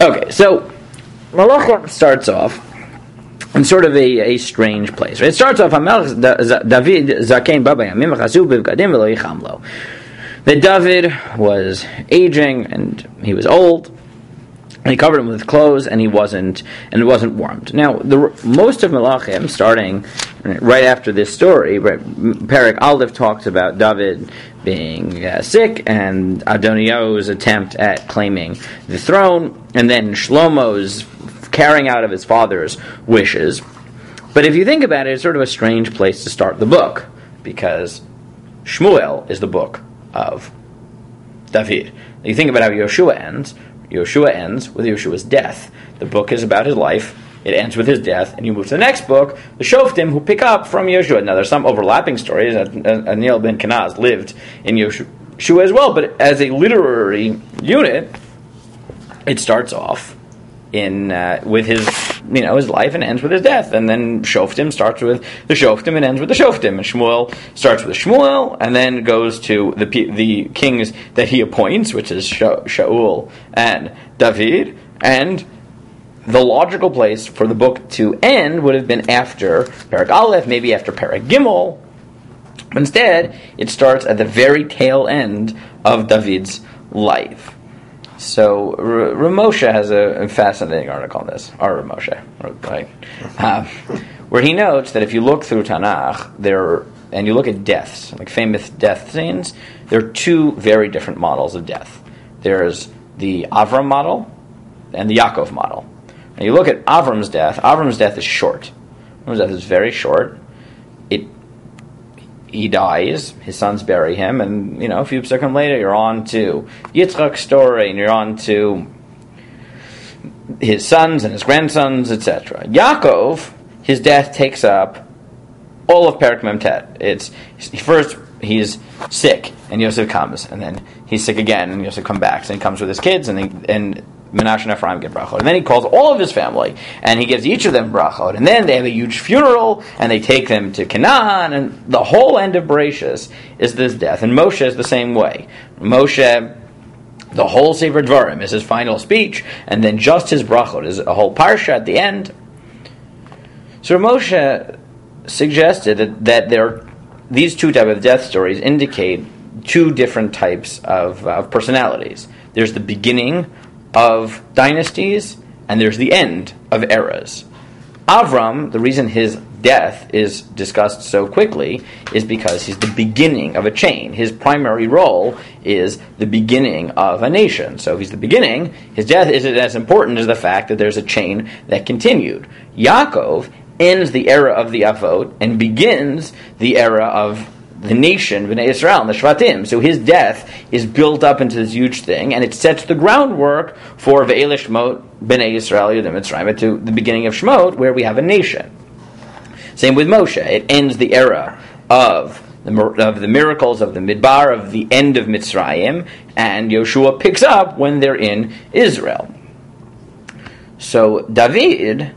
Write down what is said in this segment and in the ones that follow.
Okay, so Malachim starts off in sort of a strange place. Right? It starts off David Zakein Baba Yamim Chasu Bivgadim V'lo Yicham Lo. That David was aging and he was old, and he covered him with clothes, and it wasn't warmed. Now, most of Malachim, starting right after this story, Perek Aleph talks about David being sick, and Adoniyahu's attempt at claiming the throne, and then Shlomo's carrying out of his father's wishes. But if you think about it, it's sort of a strange place to start the book, because Shmuel is the book of David. You think about how Yoshua ends. Yoshua ends with Yoshua's death. The book is about his life. It ends with his death, and you move to the next book, the Shoftim, who pick up from Yoshua. Now, there's some overlapping stories. Aniel ben Kenaz lived in Yoshua as well, but as a literary unit, it starts off with his his life and ends with his death, and then Shoftim starts with the Shoftim and ends with the Shoftim, and Shmuel starts with Shmuel and then goes to the kings that he appoints, which is Shaul and David, and the logical place for the book to end would have been after Perek Aleph, maybe after Perek Gimel. Instead, it starts at the very tail end of David's life. So Ramosha has a fascinating article on this, or Ramosha, right? Where he notes that if you look through Tanakh, and you look at deaths, like famous death scenes, there are two very different models of death. There's the Avram model and the Yaakov model. And you look at Avram's death is short. Avram's death is very short. He dies, his sons bury him, and a few seconds later you're on to Yitzchak's story, and you're on to his sons and his grandsons, etc. Yaakov, his death takes up all of Perek Memtet. First he's sick, and Yosef comes, and then he's sick again, and Yosef comes back, and he comes with his kids, and Menashe and Ephraim get brachot. And then he calls all of his family, and he gives each of them brachot. And then they have a huge funeral, and they take them to Canaan, and the whole end of Bereshis is this death. And Moshe is the same way. Moshe, the whole Sefer Dvarim is his final speech, and then just his brachot is a whole parsha at the end. So Moshe suggested that these two types of death stories indicate two different types of personalities. There's the beginning of dynasties, and there's the end of eras. Avram, the reason his death is discussed so quickly is because he's the beginning of a chain. His primary role is the beginning of a nation. So if he's the beginning, his death isn't as important as the fact that there's a chain that continued. Yaakov ends the era of the Avot and begins the era of the nation, Bnei Yisrael, and the Shvatim. So his death is built up into this huge thing, and it sets the groundwork for Ve'ele Shmot, Bnei Yisrael, Yehudim Mitzrayim, to the beginning of Shmot, where we have a nation. Same with Moshe. It ends the era of the miracles of the Midbar, of the end of Mitzrayim, and Yoshua picks up when they're in Israel. So David,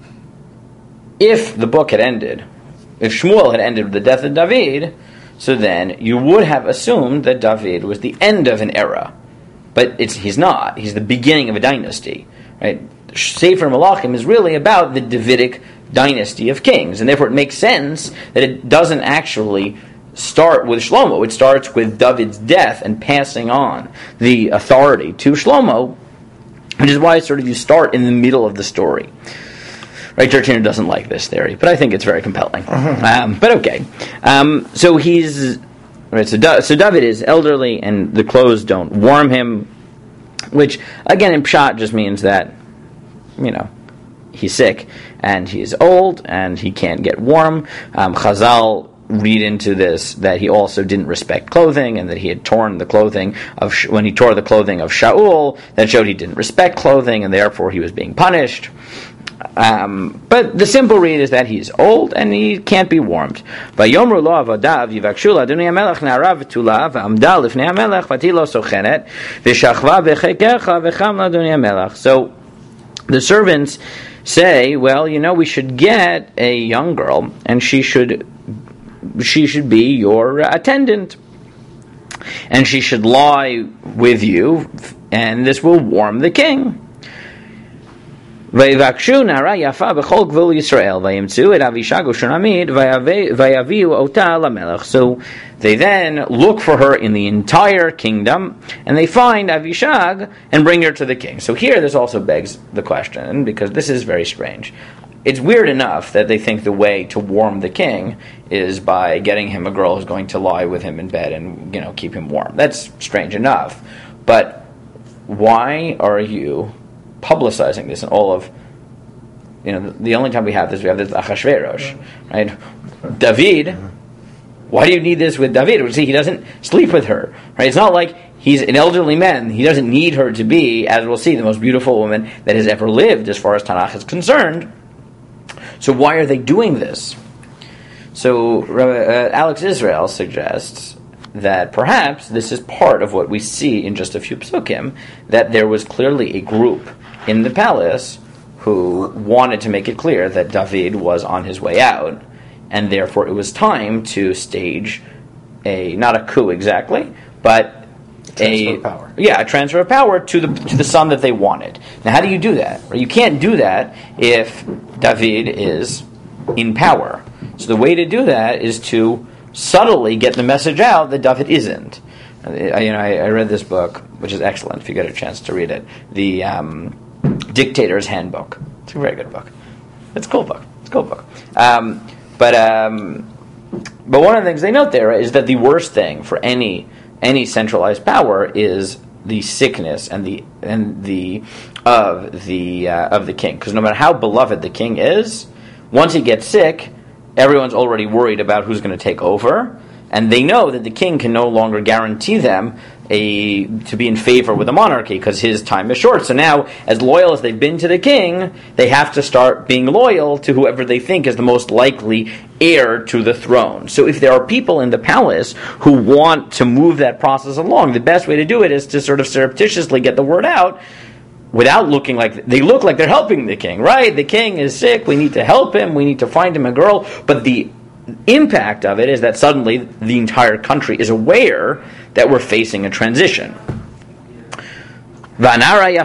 if the book had ended, if Shmuel had ended with the death of David, so then you would have assumed that David was the end of an era. But he's not. He's the beginning of a dynasty. Right? Sefer Malachim is really about the Davidic dynasty of kings, and therefore it makes sense that it doesn't actually start with Shlomo. It starts with David's death and passing on the authority to Shlomo, which is why you start in the middle of the story. Right, Churchill doesn't like this theory, but I think it's very compelling. But okay, so he's right. So David is elderly, and the clothes don't warm him, which again in Pshat just means that he's sick and he's old and he can't get warm. Chazal read into this that he also didn't respect clothing, and that he had torn the clothing of when he tore the clotting of Shaul, that showed he didn't respect clothing, and therefore he was being punished. But the simple read is that he's old and he can't be warmed. So the servants say, well, we should get a young girl, and she should be your attendant, and she should lie with you, and this will warm the king. ויבקשו נערה יפה בכל גבול ישראל, וימצאו את אבישג ושונמית, ויביאו אותה למלך. So they then look for her in the entire kingdom, and they find Avishag and bring her to the king. So here this also begs the question, because this is very strange. It's weird enough that they think the way to warm the king is by getting him a girl who's going to lie with him in bed and, keep him warm. That's strange enough. But why are you publicizing this in all of, the only time we have this Achashverosh, right? David, why do you need this with David? See, he doesn't sleep with her, right? It's not like he's an elderly man. He doesn't need her to be, as we'll see, the most beautiful woman that has ever lived as far as Tanakh is concerned. So why are they doing this? So Alex Israel suggests that perhaps this is part of what we see in just a few psukim, that there was clearly a group in the palace who wanted to make it clear that David was on his way out, and therefore it was time to stage not a coup exactly, but a transfer of power to the son that they wanted. Now, how do you do that? You can't do that if David is in power. So the way to do that is to subtly get the message out that David isn't. I read this book, which is excellent if you get a chance to read it. The Dictator's Handbook. It's a very good book. It's a cool book. But one of the things they note there is that the worst thing for any centralized power is the sickness of the king. Because no matter how beloved the king is, once he gets sick, everyone's already worried about who's going to take over, and they know that the king can no longer guarantee them to be in favor with the monarchy because his time is short. So now, as loyal as they've been to the king, they have to start being loyal to whoever they think is the most likely heir to the throne. So if there are people in the palace who want to move that process along, the best way to do it is to sort of surreptitiously get the word out without looking like they look like they're helping the king, right? The king is sick, we need to help him, we need to find him a girl. But the impact of it is that suddenly the entire country is aware that we're facing a transition. And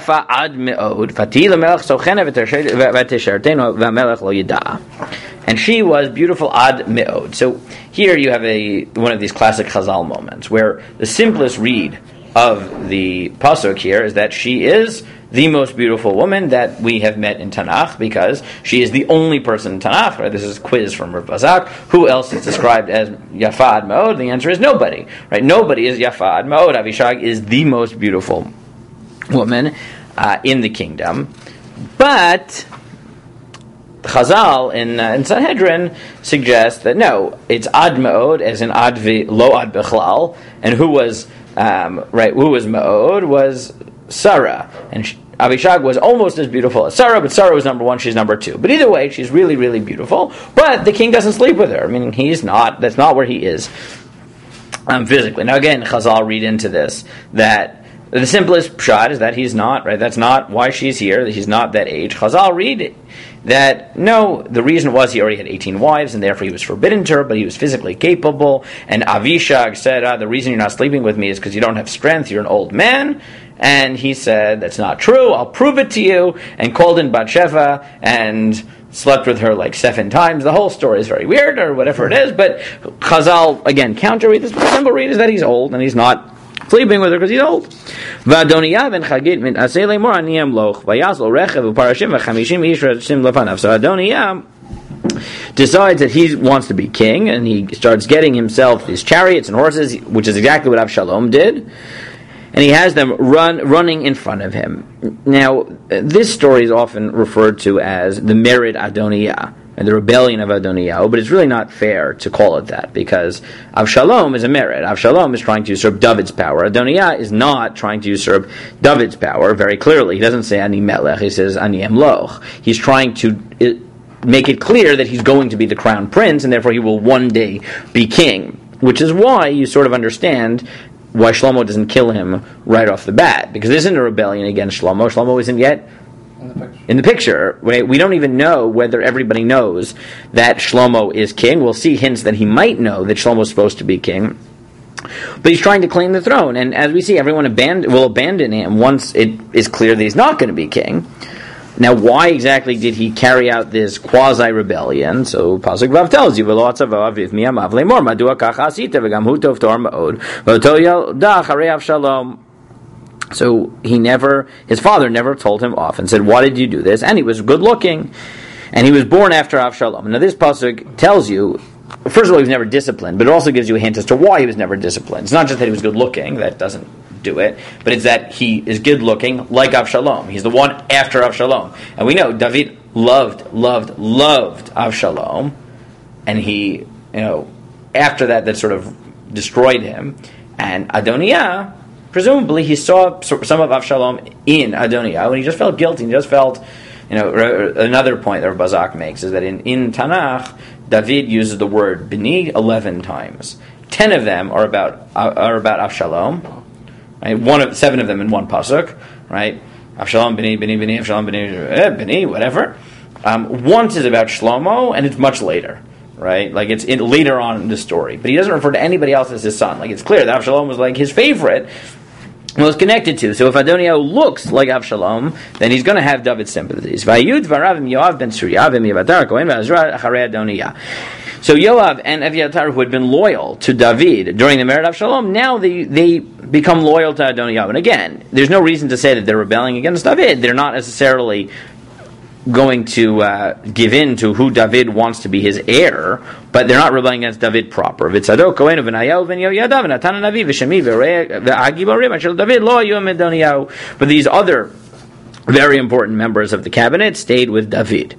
she was beautiful ad me'od. So here you have one of these classic Chazal moments where the simplest read of the pasuk here is that she is the most beautiful woman that we have met in Tanakh, because she is the only person in Tanakh. Right? This is a quiz from Rav Bazak. Who else is described as Yafa ad Me'od? The answer is nobody. Right? Nobody is Yafa ad Me'od. Avishag is the most beautiful woman in the kingdom. But Chazal in Sanhedrin suggests that no, it's ad Me'od as in lo ad bechlal, and who was Me'od was Sarah, and Avishag was almost as beautiful as Sarah, but Sarah was number one, she's number two. But either way, she's really, really beautiful, but the king doesn't sleep with her. I mean, that's not where he is physically. Now again, Chazal read into this that the simplest pshat is that he's not, right? That's not why she's here, that he's not that age. Chazal read it that no, the reason was he already had 18 wives, and therefore he was forbidden to her, but he was physically capable. And Avishag said, the reason you're not sleeping with me is because you don't have strength, you're an old man. And he said, that's not true, I'll prove it to you, and called in Bathsheba and slept with her like 7 times. The whole story is very weird, or whatever it is, but Chazal, again, counter-read this, but the simple read is that he's old, and he's not sleeping with her because he's old. So Adoniah decides that he wants to be king, and he starts getting himself his chariots and horses, which is exactly what Avshalom did. And he has them running in front of him. Now, this story is often referred to as the Merid Adoniah, and the rebellion of Adoniah, but it's really not fair to call it that, because Avshalom is a merid. Avshalom is trying to usurp David's power. Adoniah is not trying to usurp David's power, very clearly. He doesn't say Ani Melech, he says Ani Emloch. He's trying to make it clear that he's going to be the crown prince, and therefore he will one day be king, which is why you sort of understand why Shlomo doesn't kill him right off the bat, because there isn't a rebellion against Shlomo. Shlomo isn't yet in the picture. We don't even know whether everybody knows that Shlomo is king. We'll see hints that he might know that Shlomo is supposed to be king. But he's trying to claim the throne, and as we see, everyone will abandon him once it is clear that he's not going to be king. Now, why exactly did he carry out this quasi-rebellion? So, Pasuk Vav tells you, "V'lo atzava aviv miyamav le'mor madua kacha asita v'gam hu tov tor ma'od v'oto yalda acharei Avshalom." So his father never told him off and said, "Why did you do this?" And he was good looking, and he was born after Avshalom. Now, this pasuk tells you, first of all, he was never disciplined, but it also gives you a hint as to why he was never disciplined. It's not just that he was good looking; that doesn't do it, but it's that he is good looking like Avshalom. He's the one after Avshalom, and we know David loved Avshalom, and he, after that sort of destroyed him. And Adoniah, presumably, he saw some of Avshalom in Adoniah, and he just felt guilty. He just felt, another point that Bazak makes is that in Tanakh, David uses the word Bini 11 times. 10 of them are about Avshalom. Right? 7 of them in one pasuk, right? Avshalom, Bini, Avshalom, Bini, whatever. Once is about Shlomo, and it's much later, right? Like it's later on in the story. But he doesn't refer to anybody else as his son. Like it's clear that Avshalom was like his favorite, was connected to. So if Adoniah looks like Avshalom, then he's going to have David's sympathies. Vayud v'aravim Yoav ben Tzruya v'Yevatar Kohen v'Azra acharei Adoniah. So Yoav and Aviatar, who had been loyal to David during the merit of Avshalom, now they become loyal to Adoniah. And again, there's no reason to say that they're rebelling against David. They're not necessarily going to give in to who David wants to be his heir, but they're not rebelling against David proper. But these other very important members of the cabinet stayed with David.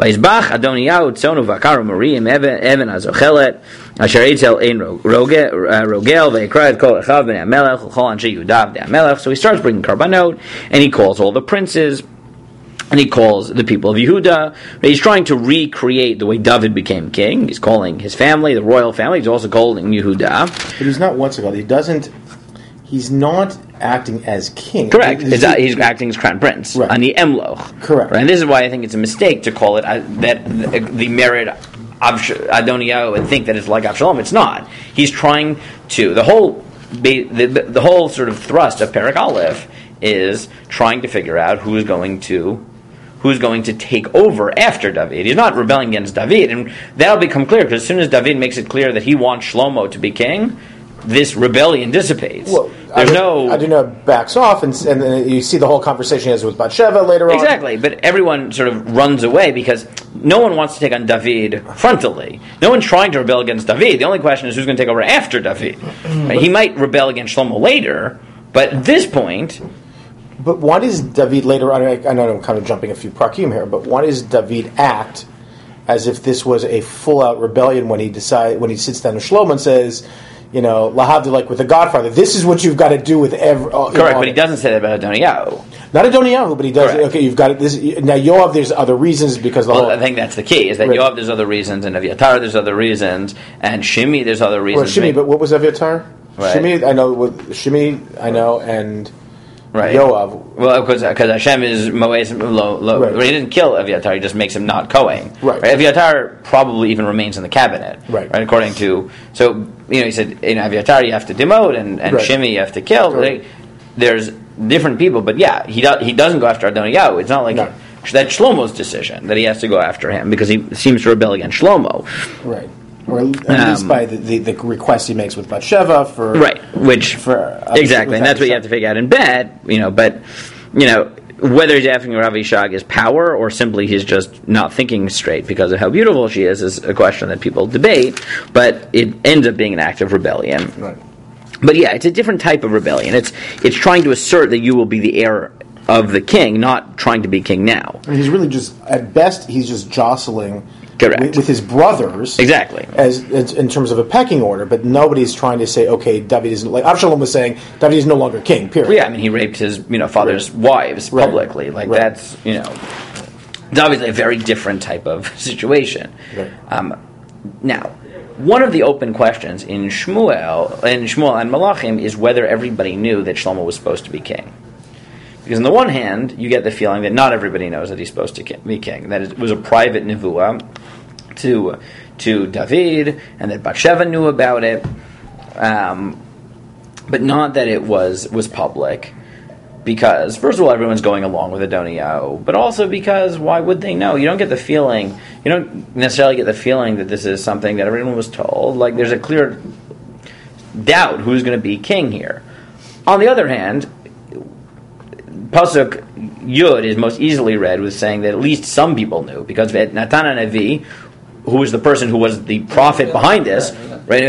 So he starts bringing karbanot, and he calls all the princes, and he calls the people of Yehuda. He's trying to recreate the way David became king. He's calling his family, the royal family. He's also calling Yehuda. But he's not what's it called. He's not acting as king. Correct. He's acting as crown prince. Right. On the Emloch. Correct. Right? And this is why I think it's a mistake to call it that the merit Adoniah and think that it's like Avshalom. It's not. He's trying to the whole sort of thrust of Perek Aleph is trying to figure out who's going to take over after David. He's not rebelling against David, and that'll become clear because as soon as David makes it clear that he wants Shlomo to be king, this rebellion dissipates. Well, Adonai backs off, and then you see the whole conversation as with Bathsheba later on. Exactly, but everyone sort of runs away because no one wants to take on David frontally. No one's trying to rebel against David. The only question is who's going to take over after David. Right? He might rebel against Shlomo later, but at this point... But why does David later on, I know I'm kind of jumping a few prakim here, but why does David act as if this was a full-out rebellion when he sits down to Shlomo and says... Lahavdi, like with the Godfather, this is what you've got to do with every... Correct, but he doesn't say that about Adoniah. Not Adoniah, but he does. Correct. Okay, you've got it. Now, Yoav, there's other reasons because I think that's the key, is that Yoav, there's other reasons, and Aviatar, there's other reasons, and Shimi, there's other reasons. Well, Shimi, but what was Aviatar? Right. Shimi, I know, and... Right. Yoav. Well, because Hashem is Moes Lo. Right. He didn't kill Aviatar; he just makes him not Kohen. Right. Aviatar probably even remains in the cabinet. Right. According to he said in Aviatar you have to demote and right. Shimi you have to kill. Right. There's different people, but yeah, he doesn't go after Adoniah. It's not like that's Shlomo's decision that he has to go after him because he seems to rebel against Shlomo. Right. Or at least by the request he makes with Bathsheba for... Right, exactly, and that's what you have to figure out in bed, but, whether he's asking Rav Yishag is power or simply he's just not thinking straight because of how beautiful she is a question that people debate, but it ends up being an act of rebellion. Right. But yeah, it's a different type of rebellion. It's trying to assert that you will be the heir of the king, not trying to be king now. And he's really just, at best, he's just jostling... Correct. With his brothers, exactly, as in terms of a pecking order, but nobody's trying to say, okay, David isn't like Avshalom was saying, David is no longer king. Period. Yeah, I mean, he raped his father's wives publicly. Like that's David's a very different type of situation. Right. Now, one of the open questions in Shmuel and Malachim is whether everybody knew that Shlomo was supposed to be king. Because on the one hand, you get the feeling that not everybody knows that he's supposed to be king. That it was a private nevuah to David, and that Bathsheba knew about it, but not that it was public. because, first of all, everyone's going along with Adoniyahu, but also because why would they know? You don't necessarily get the feeling that this is something that everyone was told. Like, there's a clear doubt who's going to be king here. On the other hand, Pasuk Yud is most easily read with saying that at least some people knew, because Natan HaNavi, who was the person who was the prophet behind this, right?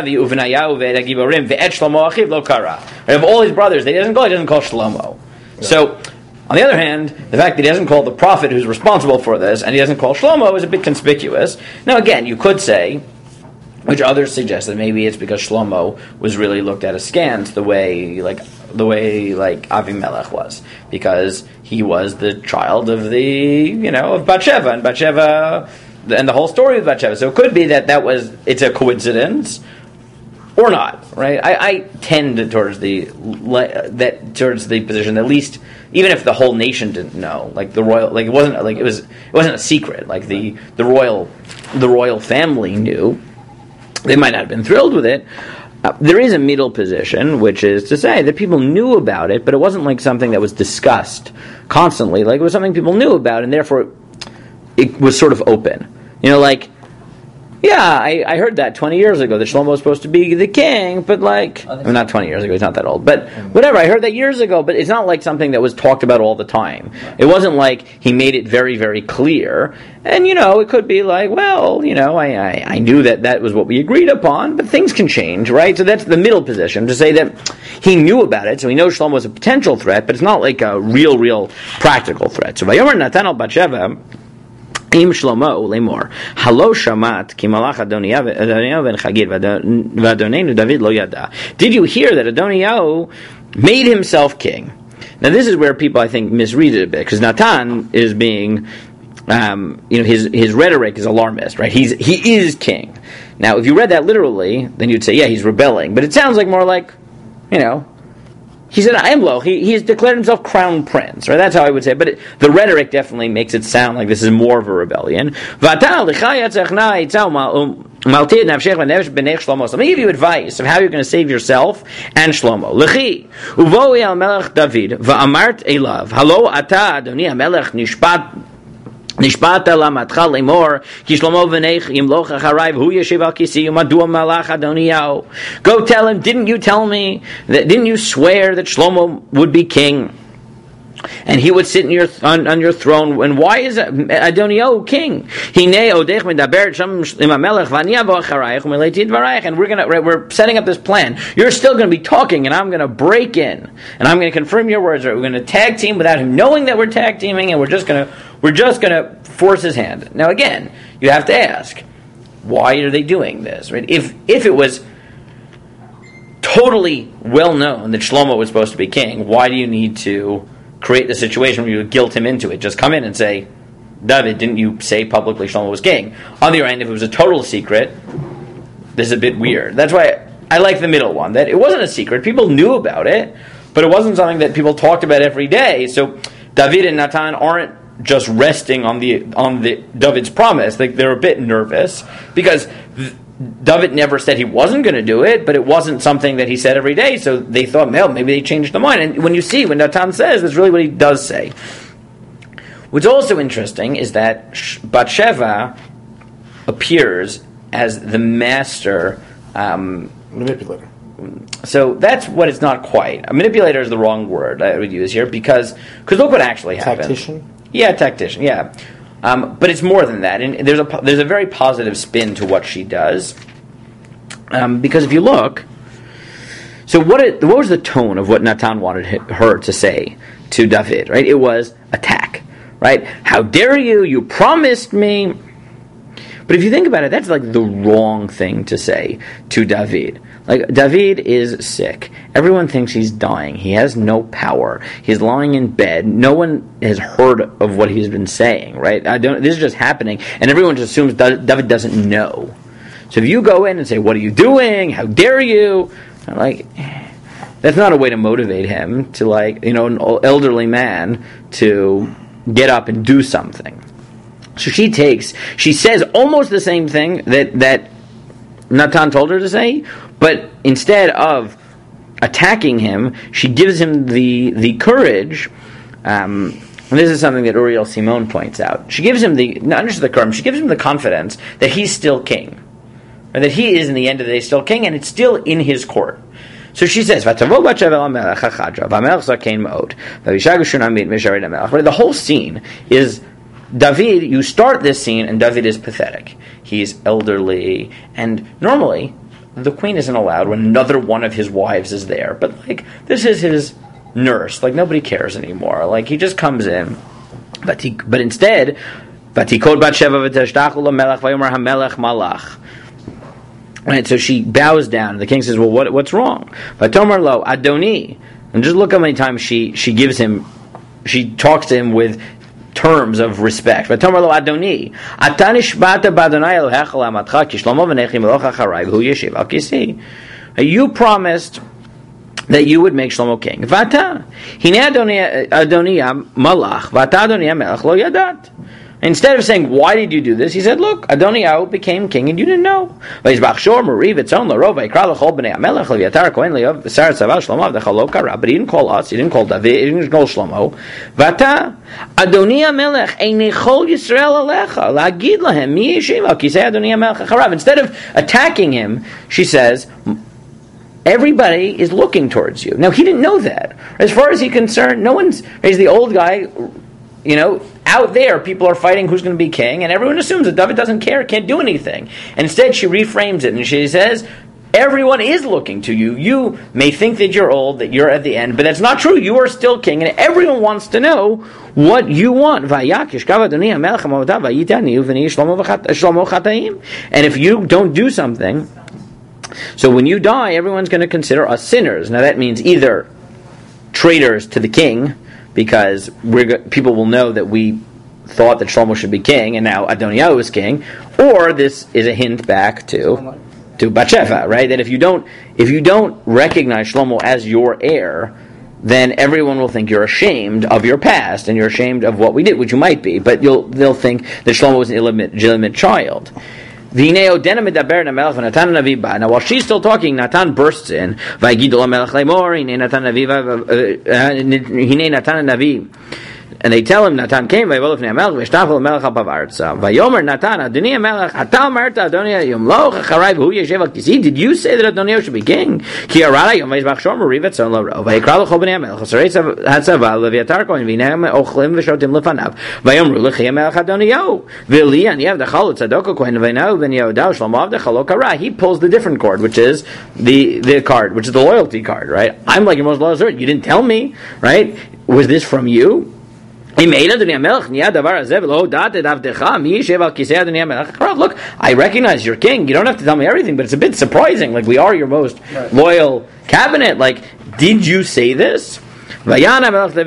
Of all his brothers, he doesn't call Shlomo. So, on the other hand, the fact that he doesn't call the prophet who's responsible for this, and he doesn't call Shlomo, is a bit conspicuous. Now, again, you could say, which others suggest, that maybe it's because Shlomo was really looked at askance the way Avimelech was, because he was the child of of Bathsheba, and Bathsheba, and the whole story of Bathsheba. So it could be that it's a coincidence, or not, right? I tend towards the position that at least, even if the whole nation didn't know, like the royal, like it wasn't a secret, like the royal family knew. They might not have been thrilled with it. There is a middle position, which is to say that people knew about it, but it wasn't like something that was discussed constantly. Like, it was something people knew about, and therefore it was sort of open. I heard that 20 years ago, that Shlomo was supposed to be the king, but not 20 years ago, he's not that old, but whatever, I heard that years ago, but it's not like something that was talked about all the time. It wasn't like he made it very, very clear, and it could be like, I knew that was what we agreed upon, but things can change, right? So that's the middle position, to say that he knew about it, so he knows Shlomo was a potential threat, but it's not like a real practical threat. So Vayomer Natan al Bathsheba, Im Shlomo lemor halo shamat ki malach Adoniyahu ben Chagir v'Adonenu David lo yada. Did you hear that Adoniyahu made himself king? Now this is where people, I think, misread it a bit, because Natan is being, his rhetoric is alarmist, right? He is king. Now, if you read that literally, then you'd say, yeah, he's rebelling. But it sounds like more like, he said, I am low. He has declared himself crown prince, right? That's how I would say it. But the rhetoric definitely makes it sound like this is more of a rebellion. Let me give you advice of how you're going to save yourself and Shlomo. Lechi, uvoi al melech David, va'amart elav, halo ata adoni hamelech nishpat lamatcha lemor, ki Shlomo v'nech yimloch acharayv hu yeshiv al kisi umadua malach Adoniyahu. Go tell him, didn't you swear that Shlomo would be king? And he would sit on your throne. And why is Adoniyahu king? And we're setting up this plan. You're still going to be talking, and I'm going to break in, and I'm going to confirm your words. We're going to tag team without him knowing that we're tag teaming, and we're just going to force his hand. Now, again, you have to ask, why are they doing this? Right? If it was totally well known that Shlomo was supposed to be king, why do you need to create the situation where you would guilt him into it? Just come in and say, David, didn't you say publicly Shlomo was king? On the other hand, if it was a total secret, this is a bit weird. That's why I like the middle one, that it wasn't a secret. People knew about it, but it wasn't something that people talked about every day. So David and Natan aren't just resting on the David's promise. They're a bit nervous, because David never said he wasn't going to do it, but it wasn't something that he said every day, so they thought, well, maybe they changed their mind. And when Natan says, that's really what he does say. What's also interesting is that Bathsheba appears as the master manipulator. So that's what it's not quite. A manipulator is the wrong word I would use here, because look what actually happened. Tactician? Yeah, tactician, yeah. But it's more than that, and there's a very positive spin to what she does, because if you look, so what was the tone of what Natan wanted her to say to David? Right, it was attack. Right, how dare you? You promised me. But if you think about it, that's like the wrong thing to say to David. Like, David is sick. Everyone thinks he's dying. He has no power. He's lying in bed. No one has heard of what he's been saying, right? This is just happening, and everyone just assumes David doesn't know. So if you go in and say, what are you doing? How dare you? Like, that's not a way to motivate him to, an elderly man to get up and do something. So she says almost the same thing that Natan told her to say, but instead of attacking him, she gives him the courage. And this is something that Uriel Simon points out. She gives him not just the courage, she gives him the confidence that he's still king, or that he is, in the end of the day, still king, and it's still in his court. So she says, the whole scene is David. You start this scene, and David is pathetic. He's elderly, and normally the queen isn't allowed when another one of his wives is there. But this is his nurse. Nobody cares anymore. He just comes in. But instead, right, so she bows down. The king says, "Well, what's wrong?" V'tomar lo Adoni, and just look how many times she talks to him with terms of respect. V'tomar lo Adoni, Ata nishbata b'Adonai Elohecha la'amatcha ki Shlomo v'nechim elocha acharei v'hu yeshiv al kisi. You promised that you would make Shlomo king. V'ata hine Adoni malach v'ata Adoni melech lo yadat. Instead of saying, why did you do this? He said, look, Adoniyahu became king and you didn't know. But he didn't call us, he didn't call David, he didn't call Shlomo. Instead of attacking him, she says, everybody is looking towards you. Now, he didn't know that. As far as he's concerned, he's the old guy, out there, people are fighting who's going to be king, and everyone assumes that David doesn't care, can't do anything. And instead, she reframes it, and she says, everyone is looking to you. You may think that you're old, that you're at the end, but that's not true. You are still king, and everyone wants to know what you want. And if you don't do something, so when you die, everyone's going to consider us sinners. Now that means either traitors to the king, because people will know that we thought that Shlomo should be king, and now Adoniyahu is king, or this is a hint back to Bathsheba, right? That if you don't recognize Shlomo as your heir, then everyone will think you're ashamed of your past and you're ashamed of what we did, which you might be, but they'll think that Shlomo was an illegitimate child. Now, while she's still talking, Natan bursts in. And they tell him, Natan came, Did you say that Adoniyahu should be king? He pulls the different cord, which is the card, which is the loyalty card, right? I'm like your most loyal servant. You didn't tell me, right? Was this from you? Look, I recognize you're king. You don't have to tell me everything, but it's a bit surprising. We are your most loyal cabinet. Did you say this? So now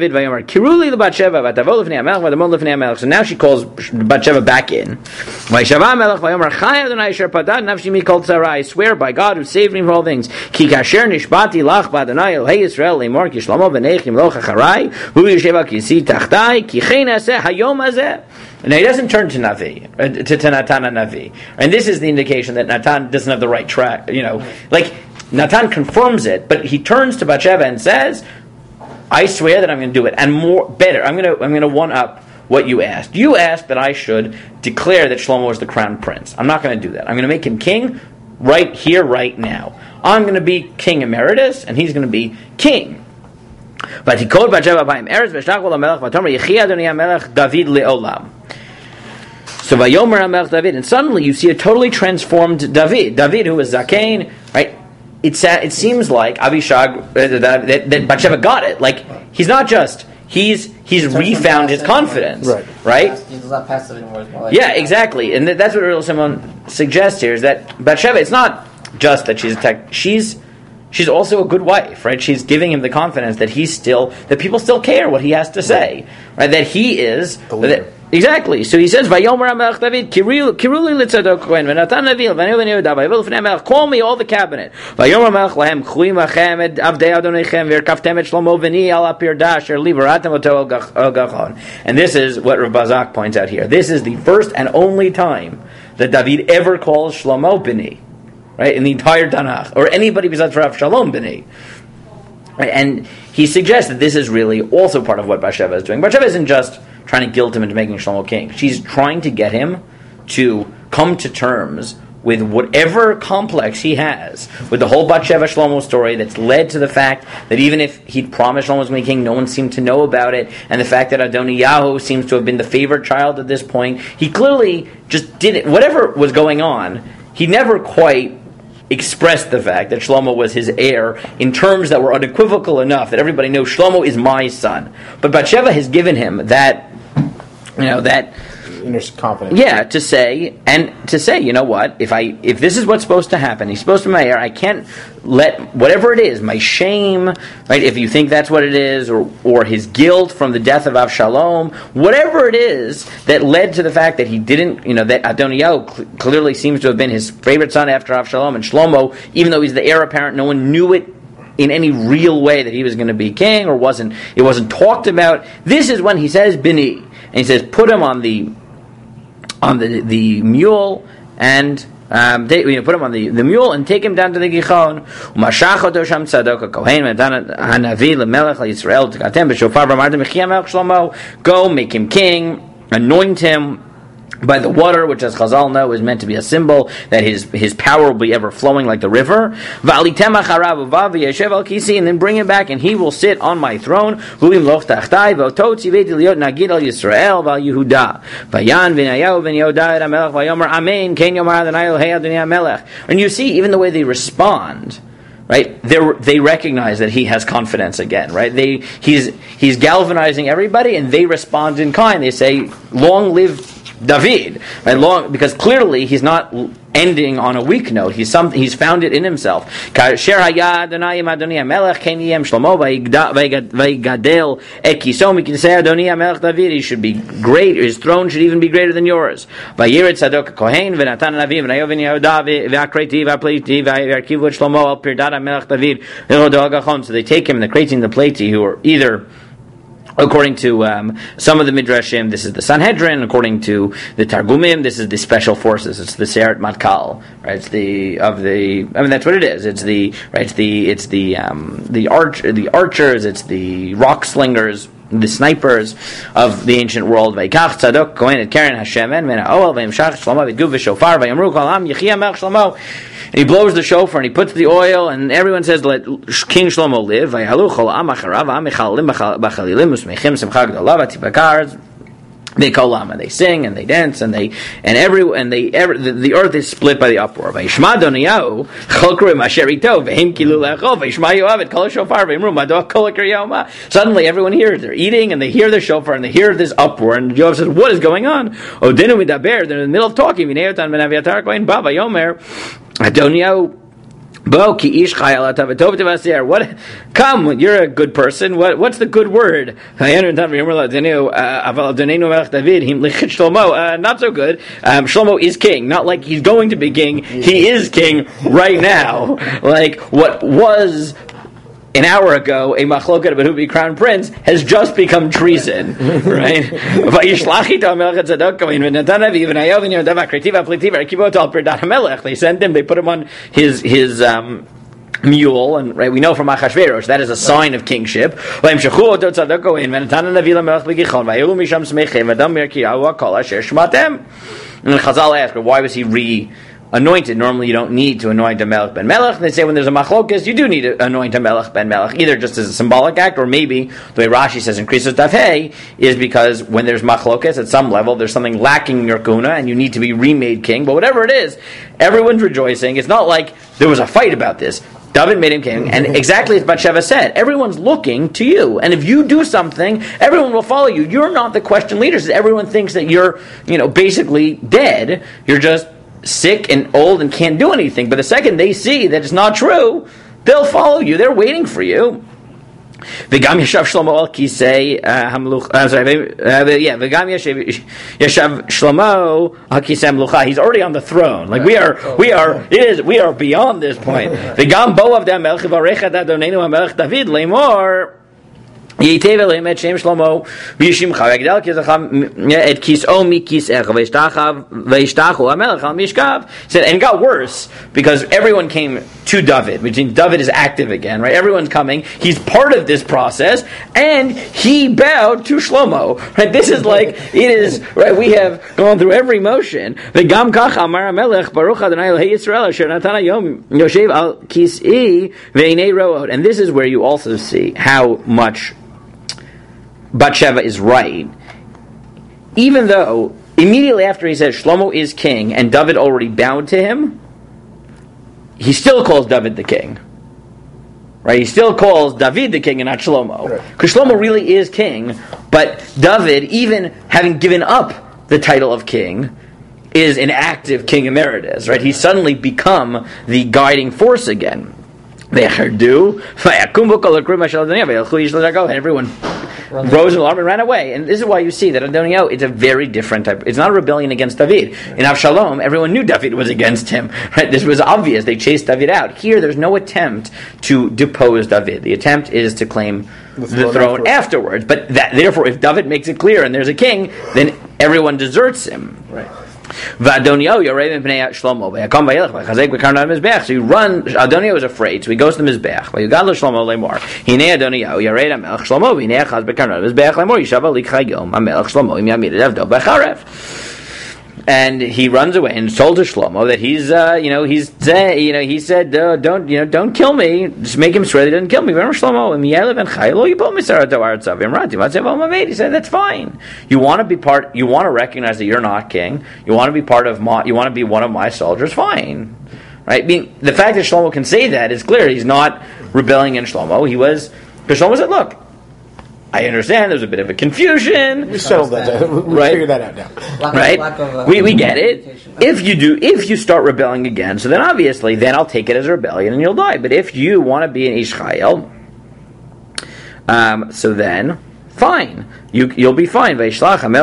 she calls Bathsheba back in. I swear by God who saved me from all things. Now he doesn't turn to Navi, to Natan and Navi. And this is the indication that Natan doesn't have the right track. Natan confirms it, but he turns to Bathsheba and says, I swear that I'm going to do it, and better. I'm going to one up what you asked. You asked that I should declare that Shlomo is the crown prince. I'm not going to do that. I'm going to make him king right here, right now. I'm going to be king emeritus, and he's going to be king. But he called Bathsheba by him. So Vayomer HaMelech David, and suddenly you see a totally transformed David. David, who was Zakain, right? It seems like Abishag that Bathsheba got it. He's not just he's refound his confidence, right? He's not passive anymore. Yeah, exactly, and that's what Uriel Simon suggests here is that Bathsheba. It's not just that she's attacked. She's also a good wife, right? She's giving him the confidence that that people still care what he has to say, right? That he is. Exactly. So he says, "Vayomer HaMelech David, kiruli litzadok kohen, v'natan Navi, v'neu Yehuda, v'yivol l'fnei call me all the cabinet. Vayomer HaMelech lahem, chuim achem ed avdei Adoneichem, v'yirkaftem et Shlomo v'ni al apir dash, er liberatem oto el gachon." And this is what Rav Bazak points out here. This is the first and only time that David ever calls Shlomo b'ni, right? In the entire Tanakh, or anybody besides Rav Shalom b'ni. And he suggests that this is really also part of what Bathsheba is doing. Bathsheba isn't just trying to guilt him into making Shlomo king. She's trying to get him to come to terms with whatever complex he has, with the whole Bathsheba Shlomo story that's led to the fact that even if he'd promised Shlomo was going to be king, no one seemed to know about it, and the fact that Adoniyahu seems to have been the favorite child at this point. He clearly just didn't, whatever was going on, he never quite expressed the fact that Shlomo was his heir in terms that were unequivocal enough that everybody knows Shlomo is my son. But Bathsheba has given him that, that inner confidence. Yeah, to say, you know what, if this is what's supposed to happen, he's supposed to be my heir, I can't let whatever it is, my shame, right, if you think that's what it is, or his guilt from the death of Avshalom, whatever it is that led to the fact that he didn't, that Adoniyahu clearly seems to have been his favorite son after Avshalom, and Shlomo, even though he's the heir apparent, no one knew it in any real way that he was going to be king, or it wasn't talked about. This is when he says Bini, and he says put him on the mule, and put him on the mule and take him down to the Gichon. Umashach sham Tzadok HaKohen Hanavi lemelech LaYisrael tikatem b'shofar v'amartem Mechia melech Shlomo. Go, make him king, anoint him by the water, which as Chazal know is meant to be a symbol that his power will be ever flowing like the river. And then bring him back, and he will sit on my throne. And you see, even the way they respond, right? They recognize that he has confidence again, right? He's galvanizing everybody, and they respond in kind. They say, "Long live David," right? Because clearly he's not ending on a weak note. He's found it in himself. He should be great. His throne should even be greater than yours. So they take him, the Kreti and the Pleti, who are either, according to some of the Midrashim, this is the Sanhedrin. According to the Targumim, this is the special forces. It's the Seret Matkal, right? It's that's what it is. It's the archers. It's the rock slingers, the snipers of the ancient world. Vayikach Tzadok Kohen et Keren Hashemen Min Ha'oel Vayimshach Shlomo V'Yidgu V'Shofar Vayamru Kol Ha'am Yechia Melech Shlomo. And he blows the shofar and he puts the oil, and everyone says, "Let King Shlomo live." Vayahalu Chol Ha'am Acharav Ha'am Mechalim B'Chalilim Usmeichim Simcha Gdola V'Tipakar. They kolam, and they sing and they dance and the earth is split by the uproar. Vayishma Adoniyahu Cholkrim Asher Ito V'Him Kilu Le'Achol Vayishma Yoav Kol Shofar V'Imru Madoch Kol Yoma. Suddenly, everyone hears. They're eating and they hear the shofar and they hear this uproar. And Yoav says, "What is going on?" Odinu Midaber. They're in the middle of talking. V'Neotan Ben Aviatar Kohen Baba Yomer Adoniyahu. What? Come, you're a good person. What's the good word? Not so good. Shlomo is king. Not like he's going to be king. He is king right now. Like what was an hour ago a machloket about who be crown prince has just become treason, right? They sent him. They put him on his mule, and right, we know from Achashverosh that is a sign of kingship. And Chazal asked, why was he anointed? Normally you don't need to anoint a Melech ben Melech. And they say when there's a machlokas, you do need to anoint a Melech ben Melech, either just as a symbolic act, or maybe the way Rashi says in Krisos Daf Hey is because when there's machlokas at some level, there's something lacking in your kuna and you need to be remade king. But whatever it is, everyone's rejoicing. It's not like there was a fight about this. David made him king, and exactly as Bathsheba said, everyone's looking to you. And if you do something, everyone will follow you. You're not the question leaders. Everyone thinks that you're, basically dead. You're just sick and old and can't do anything. But the second they see that it's not true, they'll follow you. They're waiting for you. V'gam yashav Shlomo al kisei hamlucha. V'gam yashav Shlomo al kisei hamlucha. He's already on the throne. Like we are beyond this point. V'gam bo of them melech varechat Adonenu hamelech David lemor. Yitevel him et Shem Shlomo v'yishimcha v'gdal kizacham et kiso mikisech v'yishtachu hamelech al mishkav. Said, and it got worse because everyone came to David, which means David is active again, right? Everyone's coming. He's part of this process, and he bowed to Shlomo, right? This is like, it is, right? We have gone through every motion. V'gam kach amar HaMelech, Baruch Adonai Elohei Yisrael, asher natan hayom yoshev al kis'i ve'inei ro'ot. And this is where you also see how much Bathsheba is right. Even though, immediately after he says Shlomo is king, and David already bowed to him, he still calls David the king. Right? He still calls David the king and not Shlomo. Because Shlomo really is king, but David, even having given up the title of king, is an active king emeritus. Right? He's suddenly become the guiding force again. And everyone rose in alarm and ran away. And this is why you see that Adoniyahu, it's a very different type. It's not a rebellion against David. In Avshalom, everyone knew David was against him. Right? This was obvious. They chased David out. Here, there's no attempt to depose David. The attempt is to claim the throne afterwards. But therefore, if David makes it clear and there's a king, then everyone deserts him. Right. V'Adoniyahu yarei mipnei Shlomo v'yakam v'yelech v'chazek b'karnav mizbeach. So Adoniyahu is afraid, so he goes to the mizbeach. V'yugad l'Shlomo lemor. Hinei Adoniyahu yarei hamelech Shlomo v'hinei achaz b'karnav mizbeach lemor yishav alikcha yom hamelech Shlomo im yamid et avdo b'charev. And he runs away and told to Shlomo that he said, don't kill me. Just make him swear that he doesn't kill me. He said, that's fine. You want to recognize that you're not king. You want to be you want to be one of my soldiers. Fine, right? The fact that Shlomo can say that is clear. He's not rebelling against Shlomo. Because Shlomo said, look, I understand there's a bit of a confusion. We settled that. We figured that out now. Right? We get it. If you start rebelling again, so then obviously, then I'll take it as a rebellion and you'll die. But if you want to be an Ish Chayil, so then, fine. You'll be fine. And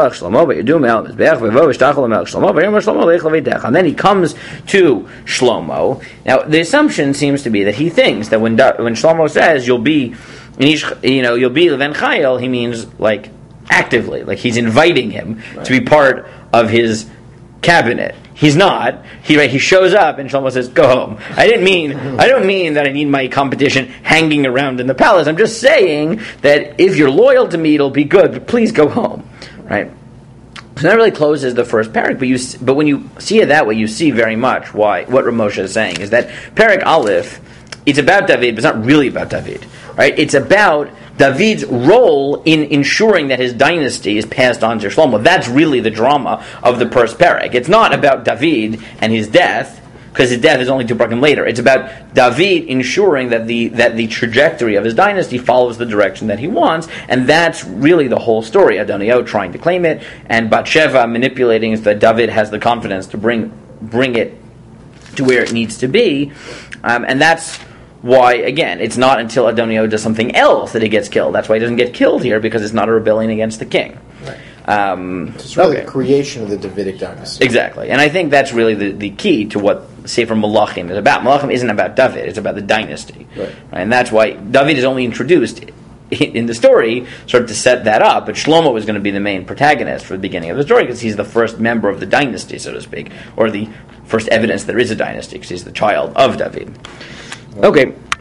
then he comes to Shlomo. Now, the assumption seems to be that he thinks that when Shlomo says you'll be Leven Chayil, he means like actively, like he's inviting him to be part of his cabinet. He's not. He shows up and Shlomo says, "Go home." I don't mean that I need my competition hanging around in the palace. I'm just saying that if you're loyal to me, it'll be good. But please go home, right? So that really closes the first parak. But when you see it that way, you see very much what Ramosha is saying is that parak Aleph, it's about David, but it's not really about David. Right? It's about David's role in ensuring that his dynasty is passed on to Shlomo. That's really the drama of the first parak. It's not about David and his death, because his death is only 2 parakim later. It's about David ensuring that the trajectory of his dynasty follows the direction that he wants, and that's really the whole story. Adoniyahu trying to claim it, and Bathsheba manipulating so that David has the confidence to bring it to where it needs to be, and that's why, again, it's not until Adoniyahu does something else that he gets killed. That's why he doesn't get killed here, because it's not a rebellion against the king. Right. It's really the creation of the Davidic dynasty. Exactly. And I think that's really the key to what Sefer Malachim is about. Malachim isn't about David, it's about the dynasty. Right. And that's why David is only introduced in the story sort of to set that up, but Shlomo is going to be the main protagonist for the beginning of the story, because he's the first member of the dynasty, so to speak, or the first evidence there is a dynasty, because he's the child of David. Okay.